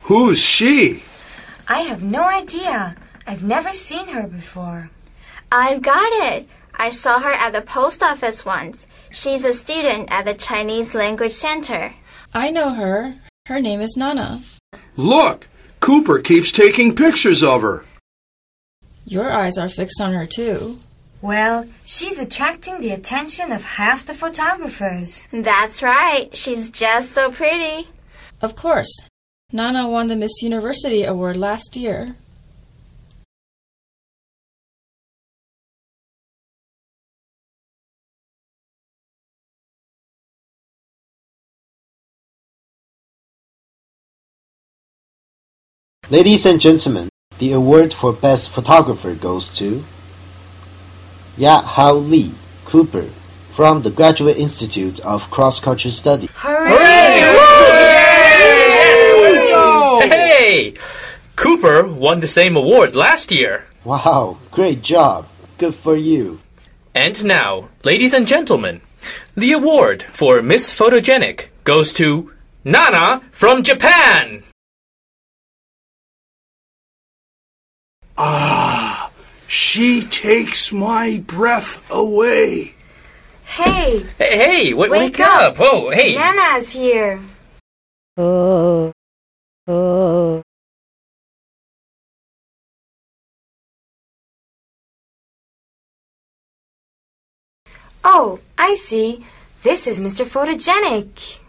Who's she? I have no idea. I've never seen her before. I've got it. I saw her at the post office once. She's a student at the Chinese Language Center. I know her. Her name is Nana. Look, Cooper keeps taking pictures of her. Your eyes are fixed on her too. Well, she's attracting the attention of half the photographers. That's right. She's just so pretty. Of course. Nana won the Miss University award last year. Ladies and gentlemen, the award for Best Photographer goes to Ya-Hao Lee, Cooper, from the Graduate Institute of Cross-Cultural Study. Hooray! Yes! Hey! Cooper won the same award last year. Wow, great job. Good for you. And now, ladies and gentlemen, the award for Miss Photogenic goes to Nana from Japan. Ah, she takes my breath away. Hey! Hey, wake up! Oh, hey! Nana's here. Oh, I see. This is Mr. Photogenic.